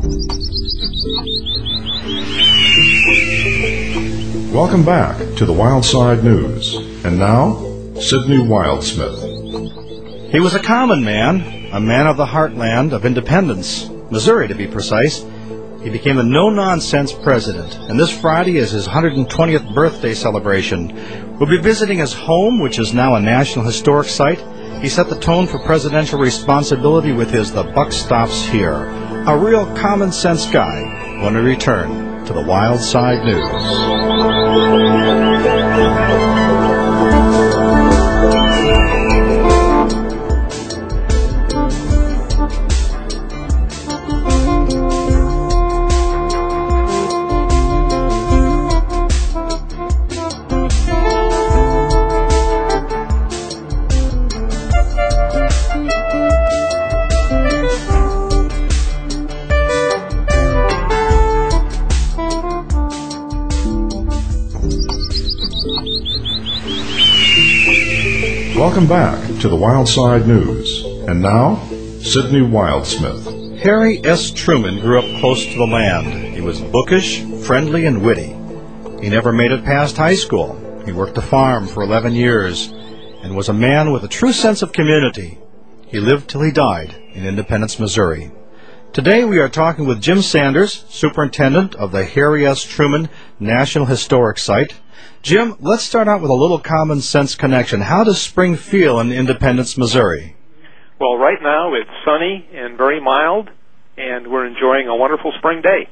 Welcome back to the Wildside News. And now, Sidney Wildsmith. He was a common man, a man of the heartland of Independence, Missouri to be precise. He became a no-nonsense president, and this Friday is his 120th birthday celebration. We'll be visiting his home, which is now a National Historic Site. He set the tone for presidential responsibility with his The Buck Stops Here. A real common-sense guy when we return to the Wildside News. Welcome back to the Wildside News. And now, Sidney Wildsmith. Harry S. Truman grew up close to the land. He was bookish, friendly, and witty. He never made it past high school. He worked a farm for 11 years and was a man with a true sense of community. He lived till he died in Independence, Missouri. Today we are talking with Jim Sanders, superintendent of the Harry S. Truman National Historic Site. Jim, let's start out with a little common sense connection. How does spring feel in Independence, Missouri? Well, right now it's sunny and very mild, and we're enjoying a wonderful spring day.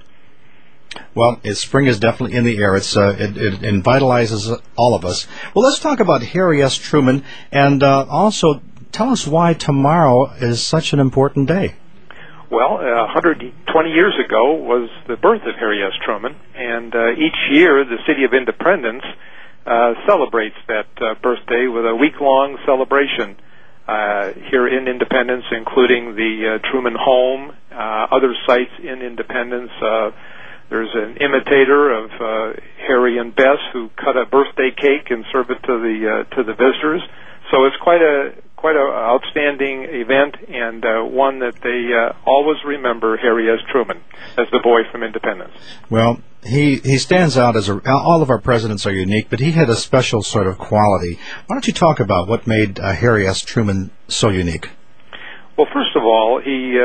Well, spring is definitely in the air. It vitalizes all of us. Well, let's talk about Harry S. Truman, and also tell us why tomorrow is such an important day. Well, 120 years ago was the birth of Harry S. Truman, and each year the City of Independence celebrates that birthday with a week-long celebration here in Independence, including the Truman Home, other sites in Independence. There's an imitator of Harry and Bess who cut a birthday cake and serve it to the visitors. So it's quite an outstanding event, and one that they always remember Harry S. Truman as the boy from Independence. Well, he stands out as all of our presidents are unique, but he had a special sort of quality. Why don't you talk about what made Harry S. Truman so unique? Well, first of all,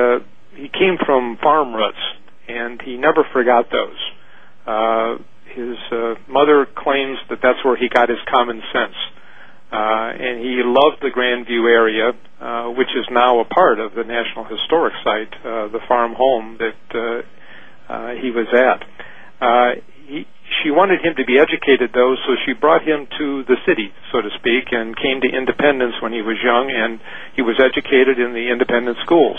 he came from farm roots, and he never forgot those. His mother claims that that's where he got his common sense. And he loved the Grandview area, which is now a part of the National Historic Site, the farm home that he was at. She wanted him to be educated, though, so she brought him to the city, so to speak, and came to Independence when he was young, and he was educated in the Independence schools.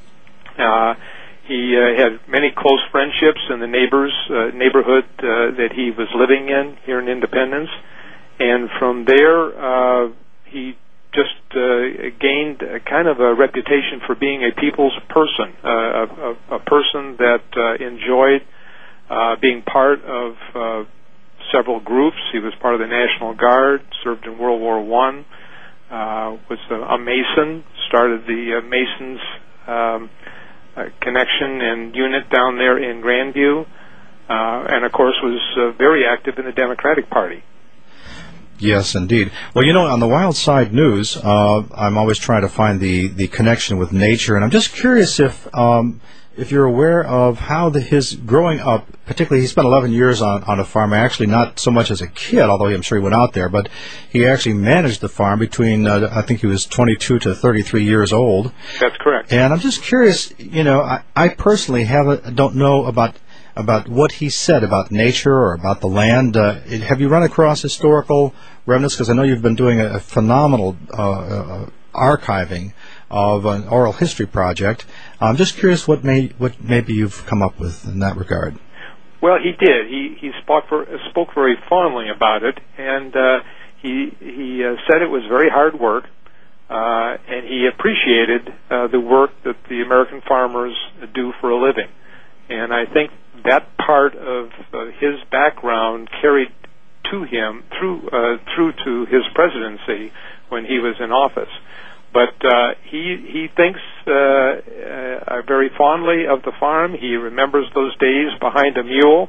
He had many close friendships in the neighborhood that he was living in here in Independence. And from there, he just gained a kind of a reputation for being a people's person, a person that enjoyed being part of several groups. He was part of the National Guard, served in World War I, was a Mason, started the Masons connection and unit down there in Grandview, and of course was very active in the Democratic Party. Yes, indeed. Well, you know, on the Wildside News, I'm always trying to find the connection with nature, and I'm just curious if you're aware of how his growing up, particularly he spent 11 years on a farm, actually not so much as a kid, although I'm sure he went out there, but he actually managed the farm between, I think he was 22 to 33 years old. That's correct. And I'm just curious, you know, I personally don't know about what he said about nature or about the land. Have you run across historical remnants? Because I know you've been doing a phenomenal archiving of an oral history project. I'm just curious what maybe you've come up with in that regard. Well, he did. He spoke very fondly about it, and he said it was very hard work, and he appreciated the work that the American farmers do for a living. And I think that part of his background carried to him through to his presidency when he was in office. But he thinks very fondly of the farm. He remembers those days behind a mule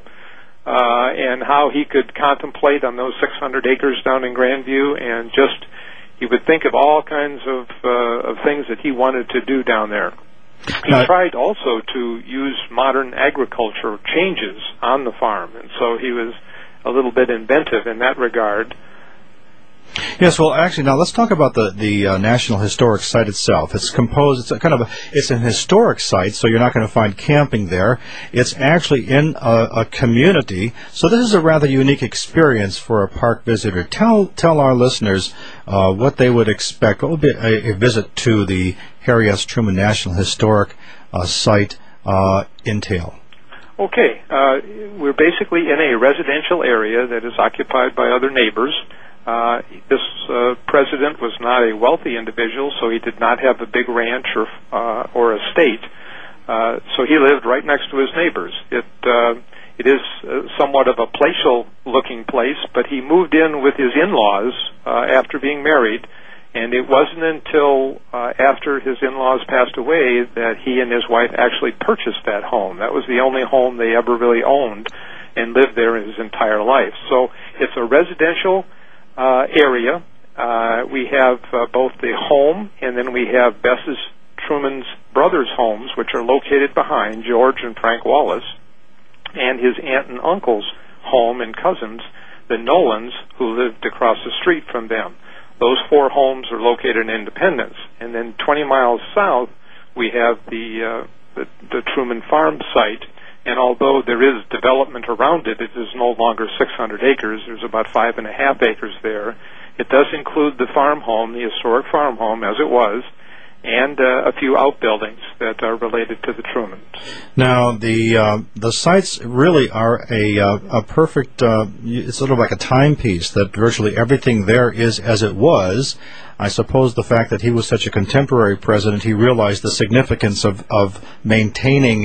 and how he could contemplate on those 600 acres down in Grandview, and just he would think of all kinds of things that he wanted to do down there. He tried also to use modern agriculture changes on the farm, and so he was a little bit inventive in that regard. Yes, well, actually, now let's talk about the National Historic Site itself. It's composed. It's an historic site, so you're not going to find camping there. It's actually in a community, so this is a rather unique experience for a park visitor. Tell our listeners what they would expect. What would be a visit to the Harry S. Truman National Historic Site entail? Okay, we're basically in a residential area that is occupied by other neighbors. This president was not a wealthy individual, so he did not have a big ranch or estate. So he lived right next to his neighbors. It is somewhat of a palatial-looking place, but he moved in with his in-laws after being married, and it wasn't until after his in-laws passed away that he and his wife actually purchased that home. That was the only home they ever really owned, and lived there his entire life. So it's a residential area. We have both the home, and then we have Bessus Truman's brothers' homes, which are located behind George and Frank Wallace, and his aunt and uncle's home and cousins, the Nolans, who lived across the street from them. Those four homes are located in Independence, and then 20 miles south we have the Truman Farm site. And although there is development around it, it is no longer 600 acres. There's about 5.5 acres there. It does include the farm home, the historic farm home, as it was, and a few outbuildings that are related to the Trumans. Now, the sites really are a perfect. It's sort of like a timepiece that virtually everything there is as it was. I suppose the fact that he was such a contemporary president, he realized the significance of maintaining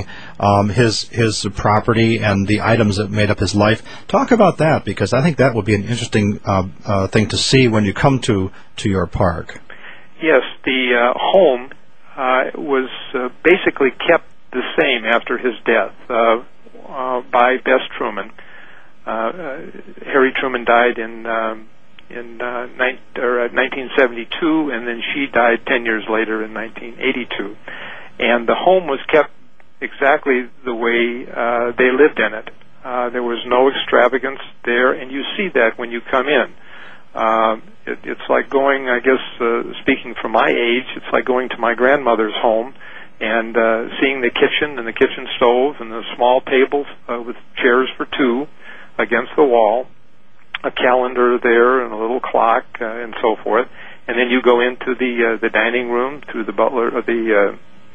his property and the items that made up his life. Talk about that, because I think that would be an interesting thing to see when you come to your park. Yes, the home was basically kept the same after his death by Bess Truman. Harry Truman died in 1972, and then she died 10 years later in 1982. And the home was kept exactly the way they lived in it. There was no extravagance there, and you see that when you come in. It's like going, I guess, speaking from my age, it's like going to my grandmother's home and seeing the kitchen and the kitchen stove and the small table with chairs for two against the wall, a calendar there and a little clock and so forth. And then you go into the dining room through the butler, the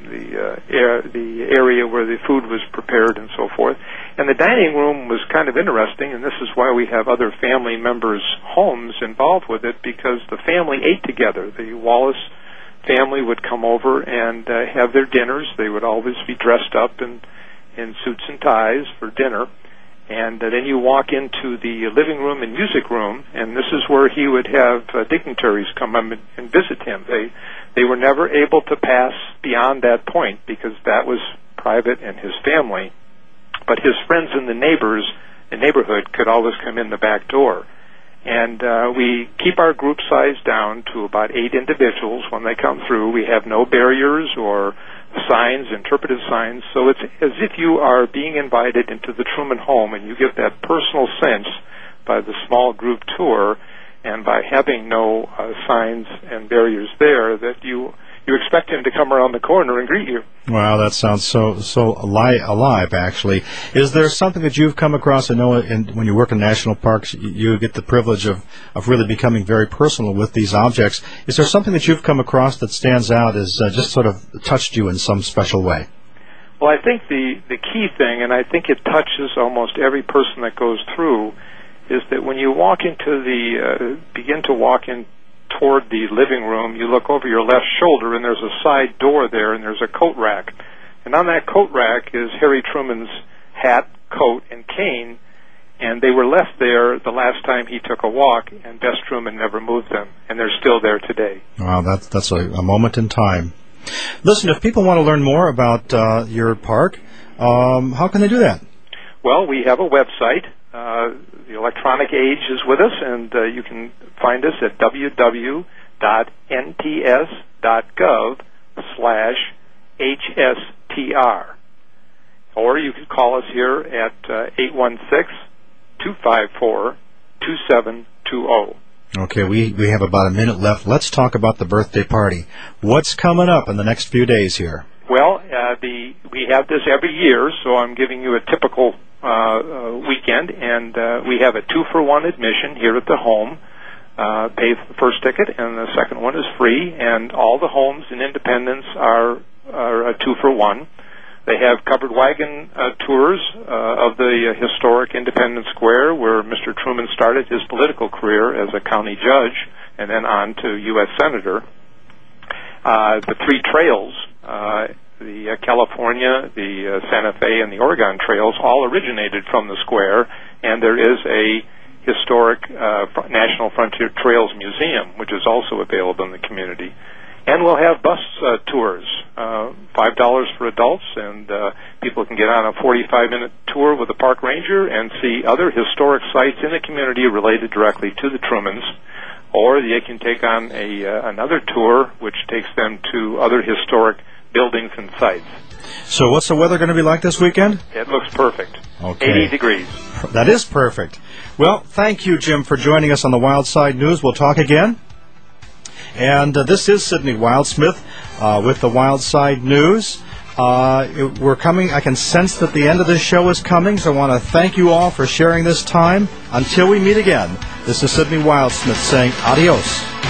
area where the food was prepared and so forth. And the dining room was kind of interesting, and this is why we have other family members' homes involved with it, because the family ate together. The Wallace family would come over and have their dinners. They would always be dressed up in suits and ties for dinner. And then you walk into the living room and music room, and this is where he would have dignitaries come and visit him. They were never able to pass beyond that point because that was private and his family. But his friends and the neighborhood could always come in the back door. And we keep our group size down to about 8 individuals when they come through. We have no barriers or signs, interpretive signs, so it's as if you are being invited into the Truman home, and you get that personal sense by the small group tour and by having no signs and barriers there that you expect him to come around the corner and greet you. Wow, that sounds so alive, actually. Is there something that you've come across? I know when you work in national parks, you get the privilege of really becoming very personal with these objects. Is there something that you've come across that stands out as just sort of touched you in some special way? Well, I think the key thing, and I think it touches almost every person that goes through, is that when you walk into begin to walk in toward the living room, you look over your left shoulder, and there's a side door there, and there's a coat rack. And on that coat rack is Harry Truman's hat, coat, and cane, and they were left there the last time he took a walk, and Bess Truman never moved them, and they're still there today. Wow, that's a moment in time. Listen, if people want to learn more about your park, how can they do that? Well, we have a website. The electronic age is with us, and you can find us at www.nts.gov/HSTR. Or you can call us here at 816-254-2720. Okay, we have about a minute left. Let's talk about the birthday party. What's coming up in the next few days here? Well, we have this every year, so I'm giving you a typical weekend, and we have a 2-for-1 admission here at the home. Pay the first ticket, and the second one is free, and all the homes in Independence are a 2-for-1. They have covered wagon tours of the historic Independence Square, where Mr. Truman started his political career as a county judge and then on to U.S. Senator. The 3 trails, the California, the Santa Fe, and the Oregon trails, all originated from the square, and there is a historic National Frontier Trails Museum, which is also available in the community. And we'll have bus tours, $5 for adults, and people can get on a 45-minute tour with a park ranger and see other historic sites in the community related directly to the Trumans, or they can take on another tour which takes them to other historic buildings and sites. So what's the weather going to be like this weekend? It looks perfect. Okay. 80 degrees. That is perfect. Well, thank you, Jim, for joining us on the Wild Side News. We'll talk again. And this is Sidney Wildsmith with the Wild Side News. We're coming. I can sense that the end of this show is coming, so I want to thank you all for sharing this time. Until we meet again, this is Sidney Wildsmith saying adios.